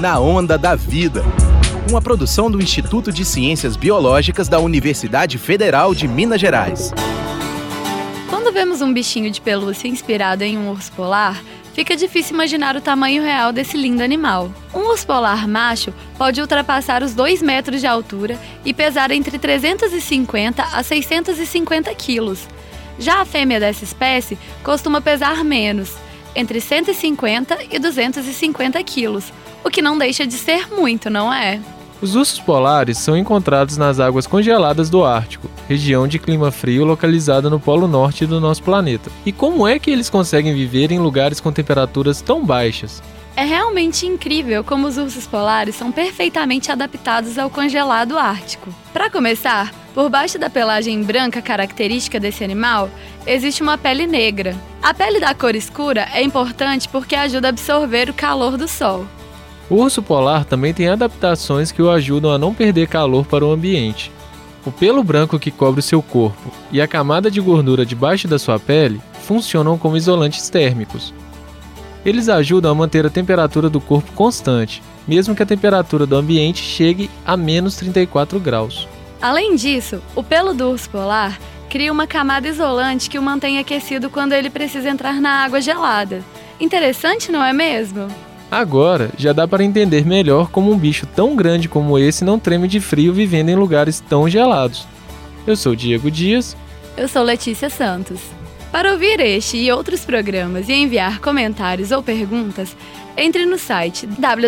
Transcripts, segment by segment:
Na Onda da Vida. Uma produção do Instituto de Ciências Biológicas da Universidade Federal de Minas Gerais. Quando vemos um bichinho de pelúcia inspirado em um urso polar, fica difícil imaginar o tamanho real desse lindo animal. Um urso polar macho pode ultrapassar os 2 metros de altura e pesar entre 350 a 650 quilos. Já a fêmea dessa espécie costuma pesar menos, entre 150 e 250 quilos, o que não deixa de ser muito, não é? Os ursos polares são encontrados nas águas congeladas do Ártico, região de clima frio localizada no Polo Norte do nosso planeta. E como é que eles conseguem viver em lugares com temperaturas tão baixas? É realmente incrível como os ursos polares são perfeitamente adaptados ao congelado ártico. Para começar, por baixo da pelagem branca característica desse animal, existe uma pele negra. A pele da cor escura é importante porque ajuda a absorver o calor do sol. O urso polar também tem adaptações que o ajudam a não perder calor para o ambiente. O pelo branco que cobre o seu corpo e a camada de gordura debaixo da sua pele funcionam como isolantes térmicos. Eles ajudam a manter a temperatura do corpo constante, mesmo que a temperatura do ambiente chegue a menos 34 graus. Além disso, o pelo do urso polar cria uma camada isolante que o mantém aquecido quando ele precisa entrar na água gelada. Interessante, não é mesmo? Agora, já dá para entender melhor como um bicho tão grande como esse não treme de frio vivendo em lugares tão gelados. Eu sou Diego Dias. Eu sou Letícia Santos. Para ouvir este e outros programas e enviar comentários ou perguntas, entre no site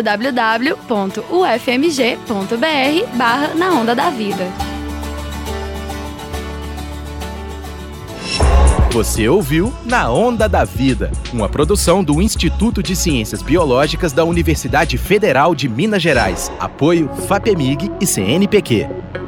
www.ufmg.br/Na Onda da Vida. Você ouviu Na Onda da Vida, uma produção do Instituto de Ciências Biológicas da Universidade Federal de Minas Gerais. Apoio FAPEMIG e CNPq.